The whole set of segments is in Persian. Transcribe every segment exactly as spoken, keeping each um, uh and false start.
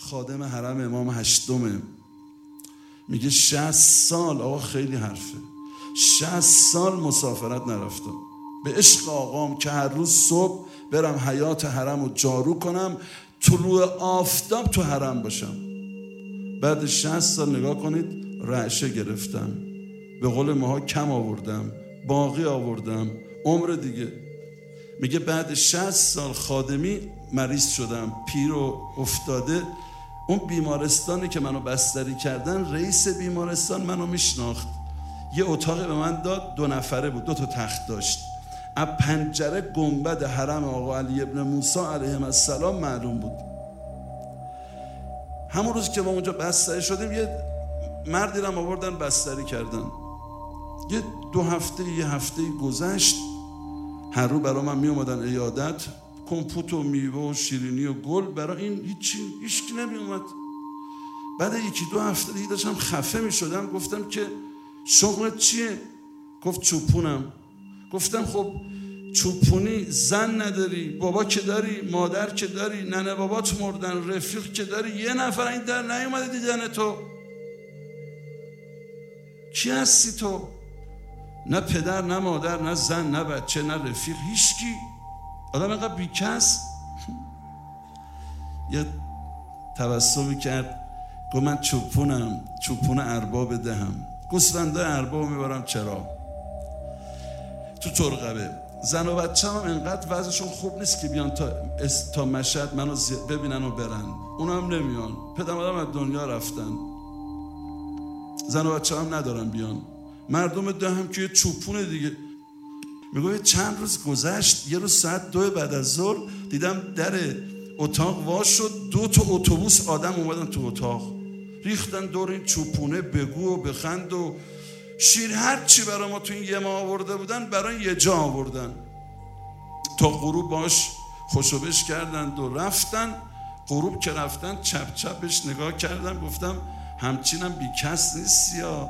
خادم حرم امام هشتمه. میگه شصت سال، آقا خیلی حرفه، شصت سال مسافرت نرفتم به عشق آقام که هر روز صبح برم حیات حرم رو جارو کنم، طلوع آفتاب تو حرم باشم. بعد شصت سال نگاه کنید رعشه گرفتم، به قول ماها کم آوردم، باقی آوردم، عمر دیگه. میگه بعد شصت سال خادمی مریض شدم، پیر و افتاده. اون بیمارستانی که منو بستری کردن، رئیس بیمارستان منو میشناخت، یه اتاقی به من داد، دو نفره بود، دو تا تخت داشت، از پنجره گنبد حرم آقا علی ابن موسی علیه السلام معلوم بود. همون روز که ما اونجا بستری شدیم یه مردی رو آوردن بستری کردن. یه دو هفته یه هفته گذشت، هر رو برای من می اومدن عیادت، کمپوت و میوه و شیرینی و گل، برای این هیچی هیچکی نمی اومد. بعد یکی دو هفته دیگه داشتم خفه می شدم، گفتم که شغلت چیه؟ گفت چوپونم. گفتم خب چوپونی زن نداری، بابا که داری، مادر که داری، ننه بابات مردن، رفیق که داری، یه نفر این در نیومده دیدن تو، کی هستی تو؟ نه پدر نه مادر نه زن نه بچه نه رفیق، هیچکی. آدم اینقدر بیکس. یه تبسمی کرد، گفت من چوپونم، چوپون ارباب دهم، گوسفنده ارباب میبرم چرا تو ترقبه. زن و بچه هم اینقدر وضعشون خوب نیست که بیان تا, تا مشهد منو ببینن و برن، اونا هم نمیان، پدر مادرم از دنیا رفتن، زن و بچه هم ندارن بیان، مردم ده هم که یه چوپونه دیگه. میگه چند روز گذشت، یه روز ساعت دو بعد از ظهر دیدم در اتاق وا شد، دو تا اتوبوس آدم اومدن تو اتاق، ریختن دور این چوپونه، بگو و بخند و شیر، هر چی برای ما تو این یه ماه آورده بودن برای یه جا آوردن. تا غروب باش خوشوبش کردن و رفتن. غروب که رفتن چپ چپش نگاه کردم، گفتم همچینم بی کس نیستی یا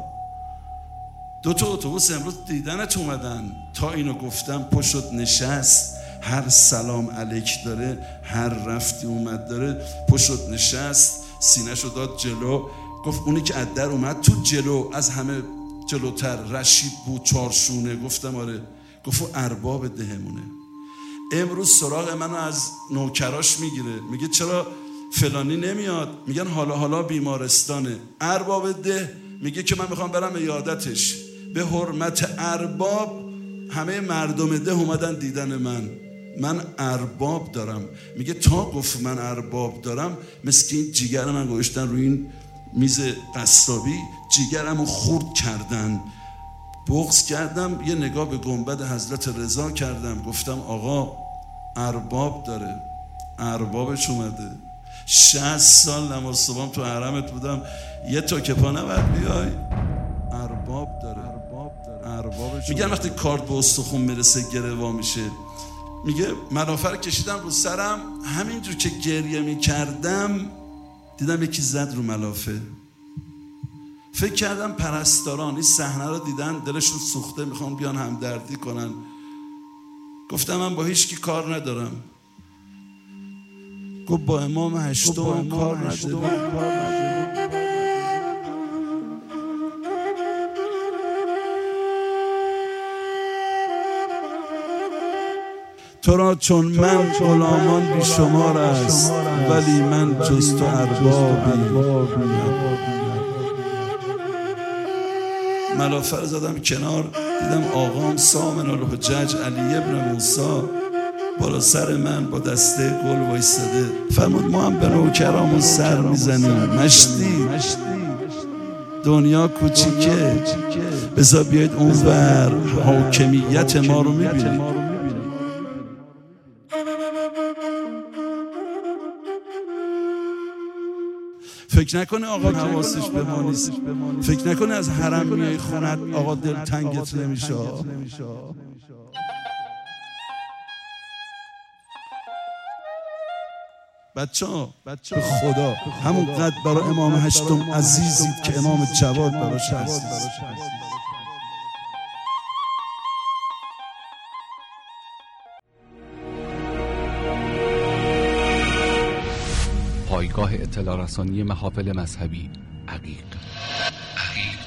دو تا اتوبوس امروز دیدنت اومدن. تا اینو گفتم پشت نشست، هر سلام علیک داره، هر رفتی اومد داره، پشت نشست، سینه‌شو داد جلو، گفت اونی که از در اومد تو جلو، از همه جلوتر رشید بود، چارشونه. گفتم آره. گفت ارباب دهمونه، امروز سراغ منو از نوکراش میگیره، میگه چرا فلانی نمیاد؟ میگن حالا حالا بیمارستانه. ارباب ده میگه که من میخوام برم عیادتش، به حرمت ارباب همه مردم ده اومدن دیدن من، من ارباب دارم. میگه تا گفت من ارباب دارم، مثل که این جیگر من گوشتن روی این میز قصابی، جیگرمو خورد کردن، بغض کردم، یه نگاه به گنبد حضرت رضا کردم، گفتم آقا ارباب داره، اربابش اومده. شصت سال نماز صبحم تو حرمت بودم، یه تا که پا نباید بیای، ارباب داره، اربابش. میگن وقتی کارد به استخون میرسه گره وا میشه. میگه ملافه رو کشیدم رو سرم، همینجور که گریه میکردم دیدم یکی زد رو ملافه. فکر کردم پرستاران این صحنه رو دیدن، دلشون سوخته، میخوان بیان همدردی کنن. گفتم من با هیچ کی کار ندارم. گفت با امام هشتم کار ندارم. تو را چون من غلامان بی شمار است، ولی من جز تو اربابی. ملافه زدم کنار، دیدم آقام سامن الحجج علی ابن موسی بالا سر من با دسته گل وایستاده. فرمود ما هم به نوکرامون سر میزنیم، مشتی دنیا کوچیکه، بذار بیاید اون بر حاکمیت ما رو میبینید. فکر نکنه آقا حواسش به ما نیست، فکر نکنه از حرم میای خونت آقا دل تنگت نمیشه. بچه ها به خدا همون قد برای امام هشتم عزیزید که امام جواد براش هست. پایگاه اطلاع رسانی محافل مذهبی عقیق. عقیق.